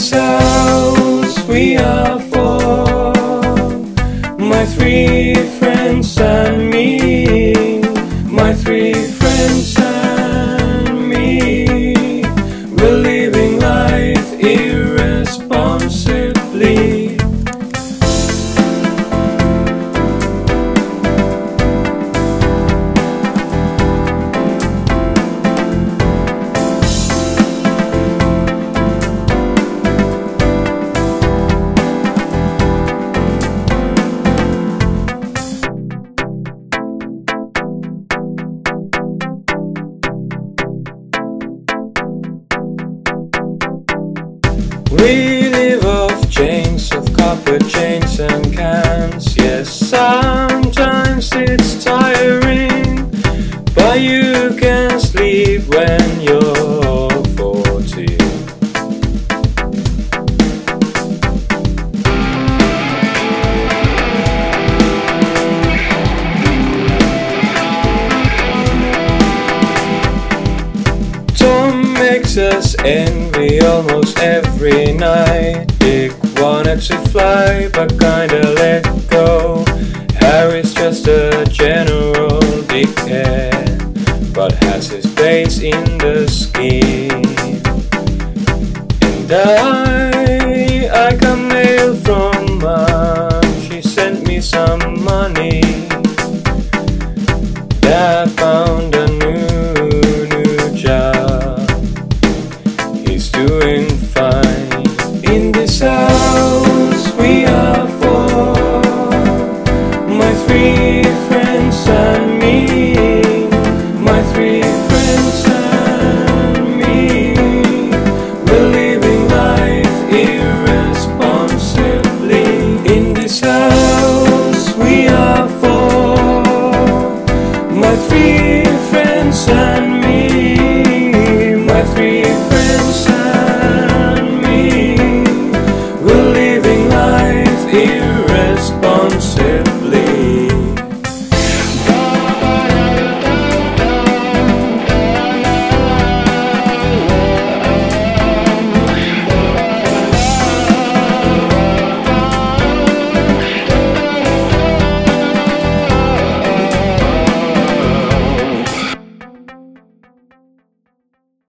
this house we are four, my three friends and me, my three friends and me. We're living life irresponsibly. We live off chains of copper chains and cans. Yes, sometimes it's tiring, but you can sleep when you're 40. Tom makes us envy almost every night. Dick wanted to fly but kinda let go. Harry's just a general dickhead, but has his place in the scheme. And I got mail from Mom. She sent me some money. Dad found a new job. He's doing fine. In this house we are four, my three friends and